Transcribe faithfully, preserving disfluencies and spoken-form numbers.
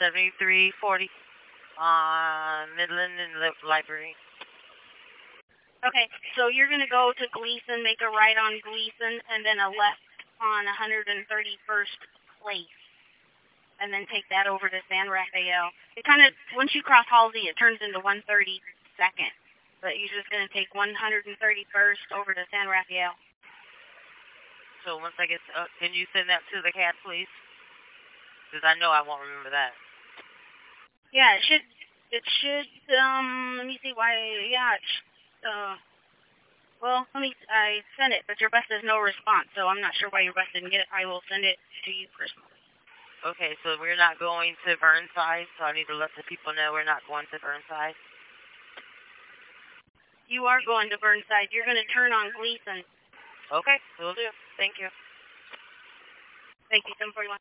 seventy-three forty on Midland and Li- Library. Okay, so you're going to go to Gleason, make a right on Gleason, and then a left on one hundred thirty-first Place, and then take that over to San Rafael. It kind of, once you cross Halsey, it turns into one thirty-second, but you're just going to take one hundred thirty-first over to San Rafael. So once I get, to, uh, can you send that to the cat, please? Because I know I won't remember that. Yeah, it should, it should, um, let me see why, yeah, it should, uh, well, let me, I sent it, but your bus has no response, so I'm not sure why your bus didn't get it. I will send it to you personally. Okay, so we're not going to Burnside, so I need to let the people know we're not going to Burnside. You are going to Burnside. You're going to turn on Gleason. Okay, will do. Thank you. Thank you, seven forty-one.